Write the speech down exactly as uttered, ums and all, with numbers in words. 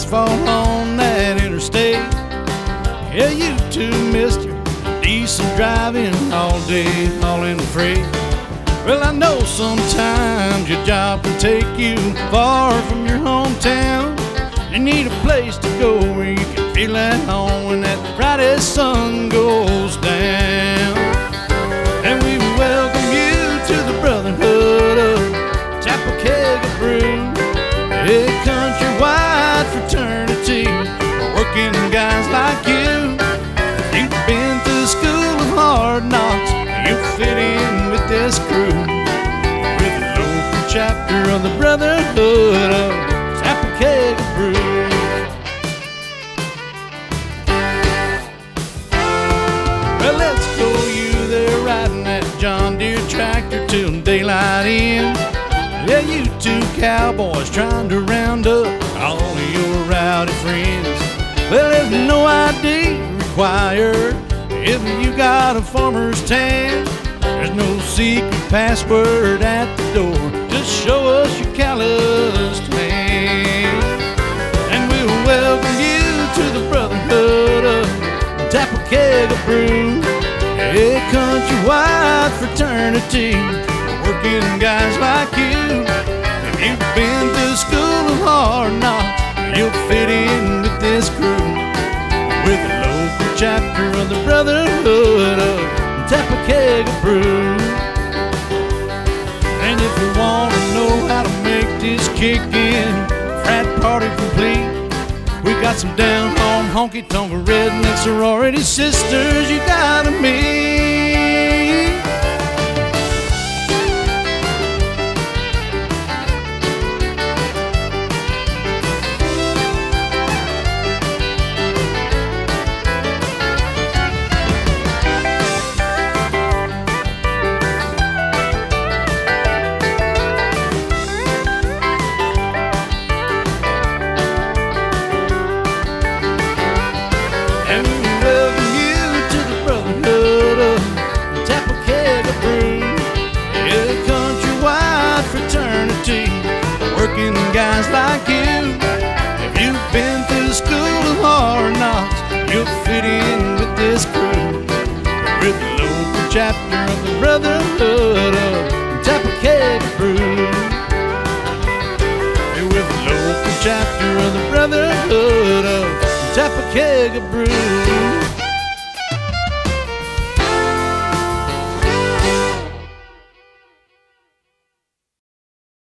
asphalt on that interstate. Yeah, you too, mister, decent driving all day, hauling freight. Well, I know sometimes your job can take you far from your hometown. You need a place to go where you can feel at home when that Friday sun goes down. And we welcome you to the Brotherhood of Tappaquega Brew, a countrywide fraternity for working guys like you. If you've been to the school of hard knocks, you'll fit in with this crew. With the local chapter of the Brotherhood of Tappaquega Brew. Well, let's go you there riding that John Deere tractor till daylight ends. Yeah, you two cowboys trying to round up all of your rowdy friends. Well, there's no I D required if you got a farmer's tan. There's no secret password at the door. Just show us your callous tan. And we'll welcome you to the Brotherhood of Tappaquega Brew, a countrywide fraternity for working guys like you. If you've been to the school of hard knocks, you'll fit in with this crew. With the local chapter of the Brotherhood of Tappaquega Brew. And if you want to know how to make this kick-in frat party complete, we got some down-home honky-tonk redneck sorority sisters you gotta meet. And we welcome you to the Brotherhood of Tappaquega Brew, a countrywide fraternity for working guys like you. If you've been through the school of hard knocks, you'll fit in with this crew. With the local chapter of the Brotherhood of Tappaquega Brew. With the local chapter of the Brotherhood of Tappaquega Brew.